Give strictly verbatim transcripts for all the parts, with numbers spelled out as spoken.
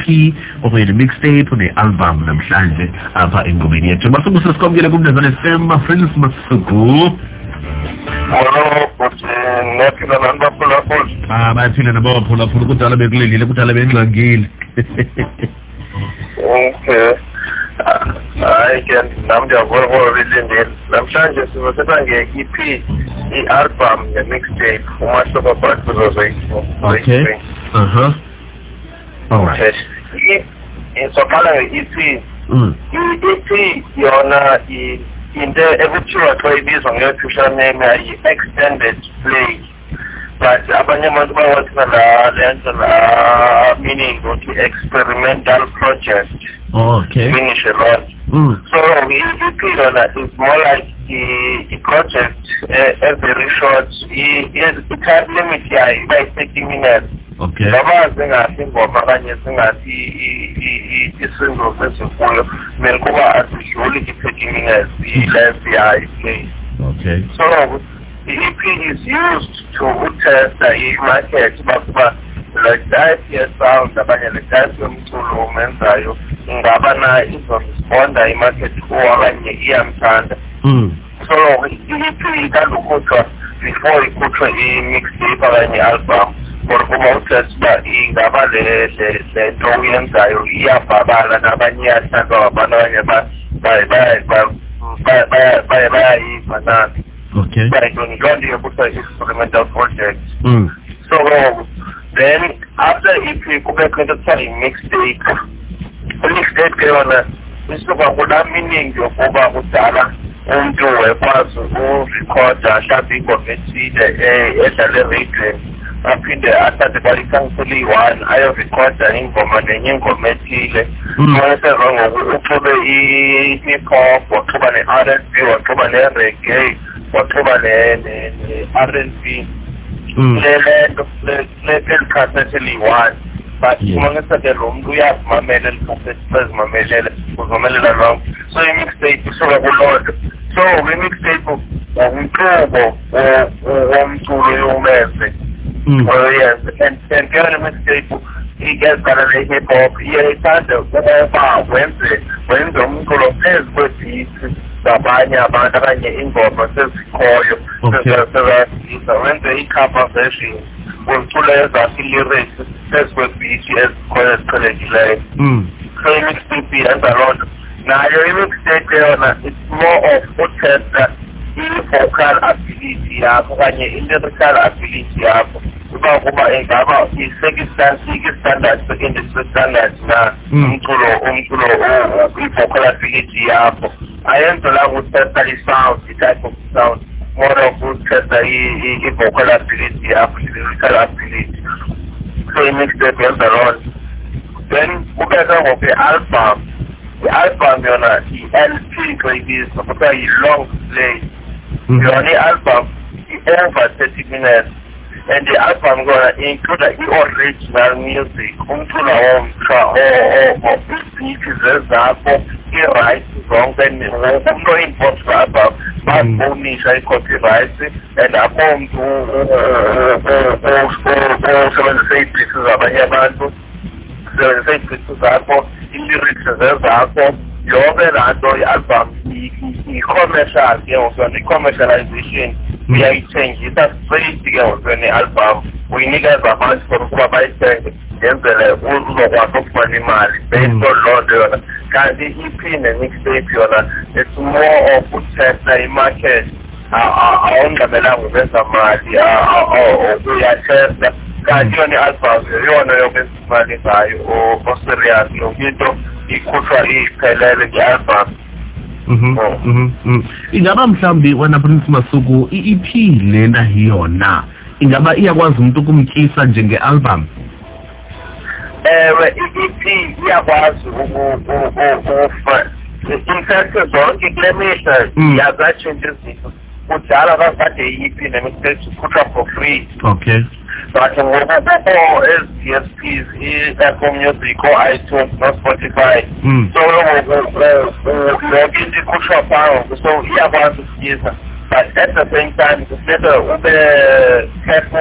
P okanye ne-mixtape ne-album namhlanje apha engomeni yethu. Masuku sesikwamkele kumntazana F M, Francis Masuku. Hello, but naphila nani baphulaphula? Ah, bayaphila nabo baphulaphula, kudala bekulelile, kudala bengxangile. Okay. Hayi ke nami ndiyavula belindile. Namhlanje sizosetha nge-E P, i-album ne-mixtape, umahluko phakathi kuzo zoyi-two. Okay. Uh-huh. All right. Izoqala nge-E P. Mm. I-E P yona into ekuthiwa xa ibizwa nge-official name yi-extended play. But abanye abantu bawathi la lento la meaning ukuthi experimental project. Oh, okay. Finish a lot. Mm. So E P is more like the, the project uh, a very short. It has limit here by thirty minutes. Okay. Lama zingathi ingoma kanye zingathi isingo sesifuyo kumele kuba adluli i-thirty minutes i-less yayi-play. Okay. So the E P is used to test the market bakuba le type ye-sound abanye le type yomculo omenzayo ingaba na izoresponda imarket kuwo okanye iyamthanda. Mm. So i-E P ikandukhutshwa before ikhutshwe i-mixtape okanye i-album for kuma utest uba ingaba le le nto uyenzayo iyabhabala nabanye iyathandwa abantu abanye bayayiva na. Okay. Like when you got the experimental project. Mm. So then after E P kube kwento kuthiwa mixtape. Mixtape ke yona isuka kula meaning yokuba kudala umuntu wekwazi urecorda mhlawumbe ingoma ethile edlale radio aphinde athathe kwalikanseli iyi-one ayorecorda ingoma nenye ingoma ethile. Mase ngoku uxube i-hip hop, waxuba ne-R and B, waxuba ne-reggae, waxuba ne-R and B. Lento lelikhasethi eliyi-one. But umanisa ke lo muntu uyazimamela elikhasethi bezimamelele uzimamelela lonke. So i-mixtape isuka kulonto. So i-mixtape umxubo womculo yomenze. Oh yes, and and girl mixtape he gets better than hip hop. Yeah, he started ukuba wenze wenze umculo phezu kwebeat zabanye abantu abanye ingoma sezikhoyo sezisebenzisa wenze i-cover version wemculo ezakhe i-lyrics phezu kwebeat ezikhoyo eziqhelekileyo. So i-mixtape yenza loo nto. Nayo i-mixtape yona it's more of utesta i-vocal ability yakho okanye i-lyrical ability yakho. Kuba kuba engaba i-standard secondary standard na umculo umculo i-vocal ability yakho. Ayenza la ukutesta i-sound, i-type of sound, more of ukutesta i-vocal ability yakho, i-lyrical ability. So i-mixtape yenza loo nto. Then kubeka ngoku i-album. I-album yona i-L P kuyibizwa kuthiwa yi-long play. Yona i-album i-over thirty minutes. And the album gonna include the original music, umculo womthwa o-beats zezakho, i-rights zonke, umuntu oyi-import album, bakubonisha i-copyright, and akho umuntu osebenzisa i-beats zabanye abantu, usebenzisa i-beats zakho, i-lyrics zezakho, yonke laa nto i-album i-commercial ke ngoku i-commercialization. Uyayithengisa straight ke ngoku ne-album uyinikeza abantu for ukuba bayithenge yenzele uzokwazi ukufumana imali based on loo nto yona. Kanti i-E P ne-mixtape yona it's more of utesta i-market awungxamelanga ubenza mali uyatesta. Kanti yona i-album yona yobenza imali ngayo o-serious yonke into ikhutshwa iphelele nge-album. Mhm mhm. Ingaba mhlambi wena Prince Masuku i-E P lena yona ingaba iyakwazi umuntu ukumtyisa njenge-album? Ewe i-E P iyakwazi ukufa. In fact zonke kule mihla yazatshintsha izinto. Kudala kakade i-E P ne-mixtape ikhutshwa for free. Okay. But ngoku kukho ezi-D S Ps, i-Apple Music, o-iTunes, no-Spotify. So yonke into ikhutshwa phaa, so iyakwazi ukutyisa. But at the same time kufuneka ube careful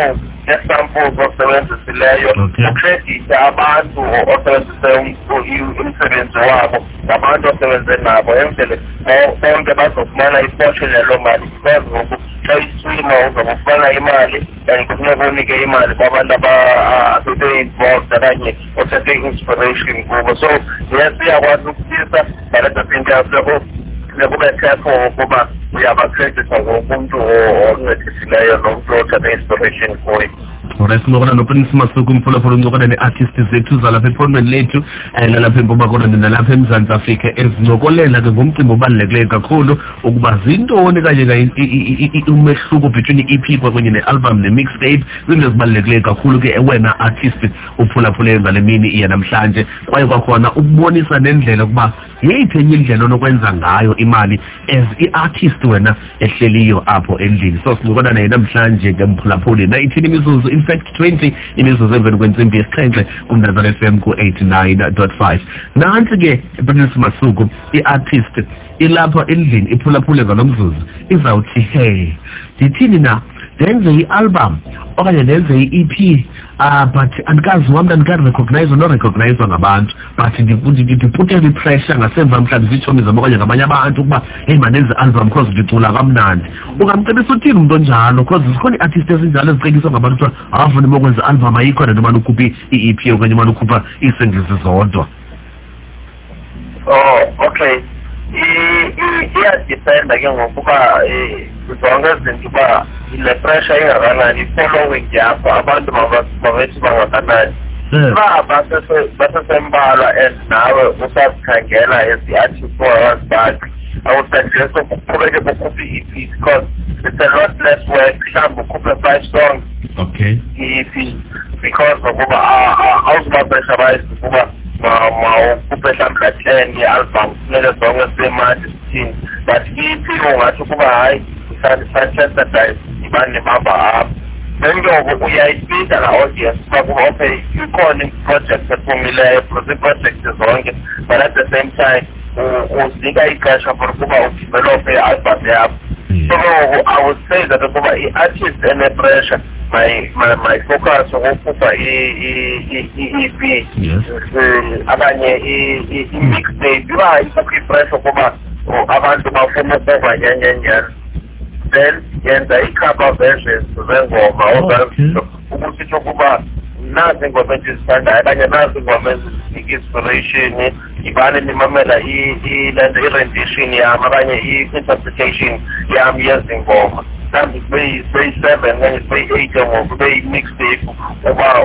nesamples osebenzisileyo ukredithe abantu osebenzise umsebenzi wabo ngabantu osebenze nabo enzele bonke bazofumana iportion yaloo mali because ngoku xa iswima uzokufumana imali and kufuneka unike imali kwabantu abebe-involved okanye othathe i-inspiration kubo. So yes, uyakwazi ukutisa but at the same time kube careful ukuba uyabakreditha ngomuntu oncedisileyo nomuntu othathe i-inspiration kuye. Alright, sinokona noPrince Masuku umphulaphula uncokana ne-artist zethu zalapha ephondweni lethu nalapha eMpuma Koloni nalapha eMzantsi Afrika ezincokolela ke ngomcimbi obalulekileyo kakhulu ukuba zintoni kanye umehluko between i-E P kunye ne-album ne-mixtape, zinto ezibalulekileyo kakhulu ke wena artist uphulaphule ngale mini yanamhlanje, kwaye kwakhona ukubonisa nendlela ukuba yeyiphi enye indlela onokwenza ngayo imali as i-artist wena ehleliyo apho endlini. So sinokona naye namhlanje ke mphulaphuli nineteen imizuzu, in fact twenty imizuzu emveni kwentsimbi yesixhenxe kumnazana F M ku-eighty-nine point five. Nansi ke Prince Masuku i-artist ilapha endlini iphulaphule ngalo mzuzu izawuthi hey ndithini na ndenze i-album okanye ndenze i-E P uh, but andikazi wam andikarecognize norecognize ngabantu but ndiputela i-pressure ngasemva mhlawumbi zitshomi zam okanye ngamanye abantu ukuba hey mandenze i-album because ndicula kamnandi. Ungamcebisa uthini umuntu onjalo because zikhona ii-artist ezinjalo ezicekiswa ngabantu kuthiwa awafuni mokwenza i-album ayikho nto mane ukhuphe i-E P okanye mane ukhupha ii-singles zodwa. Oh, okay. Iyadependa ke ngokuba zonke izinto uba ile pressure ingakanani, i-following yakho abantu mabethi bangakanani. Uba basesembalwa and nawe usazikhangela as i-artist for hours back, I would suggest ukuqhubeke ukhuphe i-E P because it's a lot less work. Mhlawumbe ukhuphe five songs i-E P because ngokuba awuzubapressurize ukuba mawukhuphe mhlawumbe la ten ye-album funeke zonke zisemandi sithini, but i-E P ungathi ukuba hayi sanchastadize ibani nemamba apho then ke ngoku uyayibika la audience uba kuba okay ikhona i-project ephumileyo because ii-project zonke but at the same time uzinika ixesha for ukuba udevelophe i-album yakho. So I would say that ukuba i-artist ene-pressure my my my focus ukukhupha i-E P abanye i-mixtape iba ikhupha i-pressure ukuba abantu bafuna ukuva nyanyanjani then yenza i-cover versions zengoma ukusitsho ukuba nazi ingoma endizithandayo kanye nazi ingoma ezinika inspiration ibane nimamela ilento i-rendition yam okanye i-interpretation yam yezingoma mhlawumbi kube yi-seven kanye kube yi-eight ngoku kube yi-mixtape uba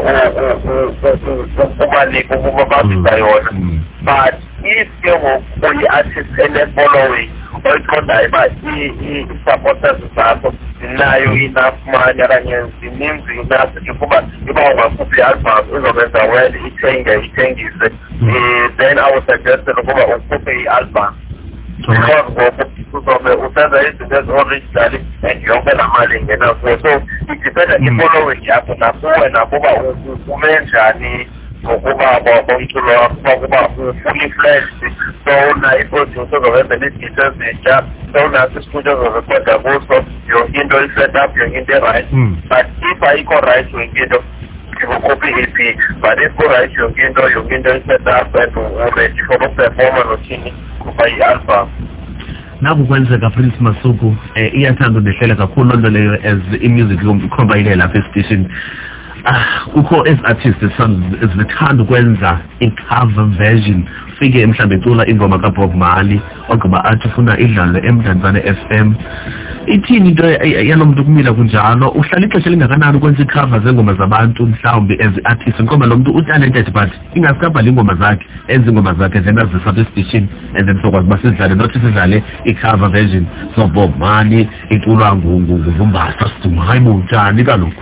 ubanike ukuba babisa yona. But if ke ngoku uyi-artist ene-following oyiqondayo uba i-supporters zakho zinayo enough money okanye zininzi enough nje ukuba iba ungakhuphi i-album izokwenza well ithenge ithengise, then I would suggest ukuba ukhuphe i-album because ngoku uzobe usenza izinto ezi-original and yonke la mali ingena kuyo. So idependa i-following yakho nakuwe nakuba ume njani ngokuba bomculo wakho ukuba fully fledged, so una i-produce ozobenza nezinto ezintsha, so unaso isitudio ozorekhoda kuso yonke into i-set up yonke into e-right. But if ayikho right yonke into ukhuphe i-E P, but if ku-right yonke into yonke into i-set up and u-ready for ukuperforma nothini kupha i-album. Naku kwenzeka Prince Masuku iyathanda udehlela kakhulu loo nto leyo as i-music ikhomba ile lapha estation. Ah, kukho as artists ezithanda ukwenza i-cover version, fike mhlawumbe ecula ingoma kaBob Marley ogqiba athi ufuna idlale eMdantsane F M. Ithini into yalo muntu kumila kunjalo? Uhlala ixesha lingakanani ukwenza i-cover zengoma zabantu mhlawumbe as artist ngoba lo muntu utalented but ingasikabhali ingoma zakhe enza ingoma zakhe then azisa estation and then sokwazi uba sidlale not sidlale i-cover version so Bob Marley iculwa nguVumbasa Siduma. Hayi bunjani kaloku?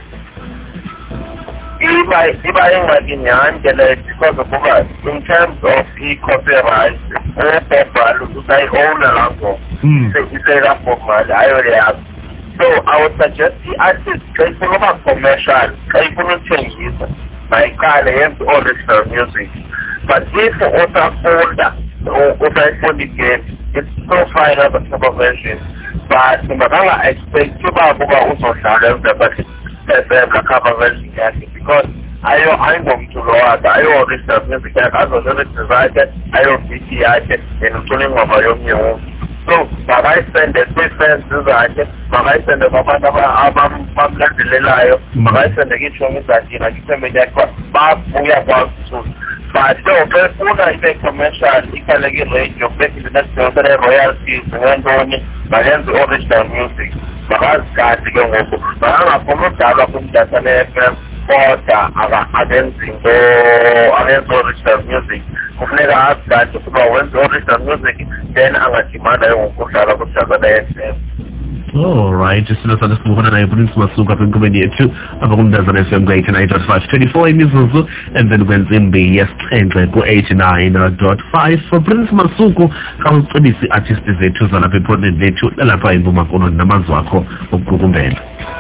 Iba iba ingxaki nyhani ke le because ukuba in terms of i-copyright uBob Marley usayi-owna laa ngoma iseyilaa mali ayole yakho. So I would suggest i-artist xa ifuna uba commercial xa ifuna ukuthengisa mayiqale yenze original music, but if usafunda usayifunda igame it's so fine as a cover version, but ungakanga expect uba kuba uzodlala emva but F M la cover version yakhe because ayo ayingomntu lo wakhe ayo register music yakhe azo-lyrics zakhe ayo beat yakhe and ucula ingoma yomnye umuntu. So makayisende kwi-fans zakhe, makayisende kwabantu abamlandelelayo, makayisende kitshomi zakhe nakwi-family yakhe babuya kwakuthula. But njengoba funa ibe commercial ikhaleke radio bese ndinasebenzele royalties ngentoni bayenze original music bakazigadi ke ngoku bangafuna udalwa kumdatha ne-F M kodwa abenzi abenze original music kufuneka azigadi ukuba wenze original music then angadimanda ke ngokudlala kudatha ne-F M. All right, silo sana sibukana naye Prince Masuku apha enkqubeni yethu apha kumndazana F M ku-eighty-nine point five twenty-four imizuzu and then kwentsimbi yesixhenxe ku-eighty-nine point five. Prince Masuku khawucebise ii-artisti zethu zalapha ephondweni lethu lalapha eMpuma Koloni namazwi akho okuqukumbela.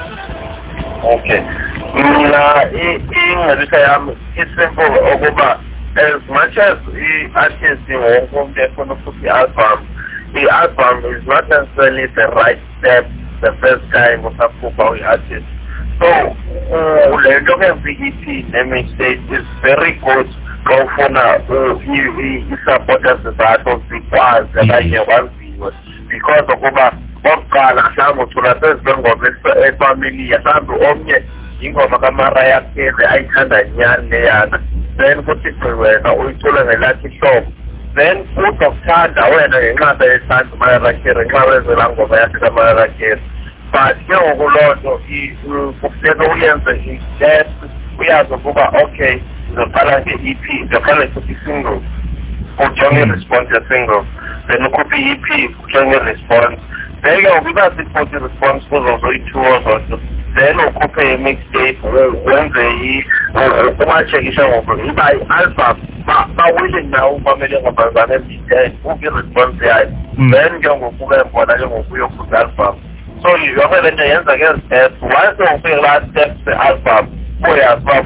Okay, mna ingcebiso yam isimple ukuba as much as i-artist wonke umntu efuna ukhupha i-album, the album is not necessarily the right step the first time of a artist. So, the E P mixtape is very good go for now. He supporters the battle because that I can one viewers because of what Okala Samu to the first one of the family Yasandu Omye, Ingo Makamara Yake, the Aikana Yan, then put it where we told them a lucky show. Then put of card away and another time to my racket and covers the language of my racket. But you know, Lord, he said, he said, we have to go back, okay, the Palanque E P, the Palanque single, or Johnny response to single, then the copy E P, Johnny response. Then you know, we got the forty response for those two or so. Then we'll copy a mixtape when they watch a show over. If I alpha, but willing now, family of a then who can respond there. Then you will put them for that, you will put alpha. So you have an answer against that. Once you feel last steps the alpha, boy, alpha,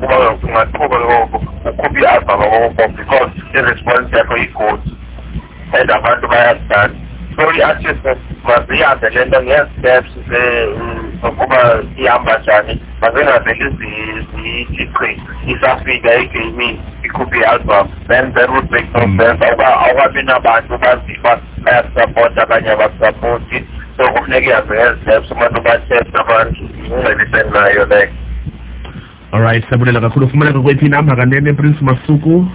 could be alpha because the response for equals and about to buy a stand. So the artist must be at the end of the steps, the Okuma Yambachani, but then I think the decree is actually very me. It could be alpha. Then there would make no sense. Our Bina Bantu but I have support that I never support it. So who negative steps, someone about steps, someone listen now your neck. All right, Sabulela Kakulu Fumana Wetinam, Haganene Prince Masuku.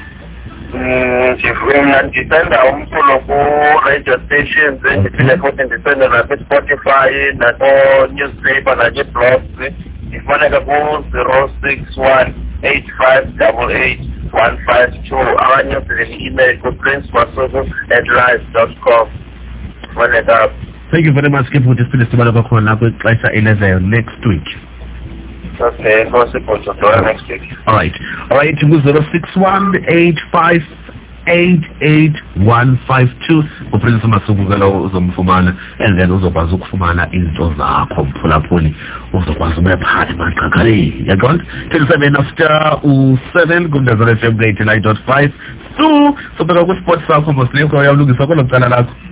Mna ndipenda umculo ku-radio stations ndiphinde futhi ndipende nakwi-Spotify nako-newspaper nakwi-blogs ndifumaneka ku-zero six one eight five eight eight one five two abanye email ku-princemasuku at live dot com fumaneka. Thank you very much ke futhi siphinde sibala kwakhona kwixesha elezayo next week. Okay, possible to do next week. All right. All right, zero six one eight five eight eight one five two. Uprince Masuku kalo uzomfumana and then uzokwazi ukufumana izinto zakho mphulaphuli uzokwazi umephani maqhagaleni. Yaqonda? twenty-seven after seven kumndazana F M eighty-nine point five. So, sobeka ku sports sakho mosle ko uyalungisa kolo cala lakho.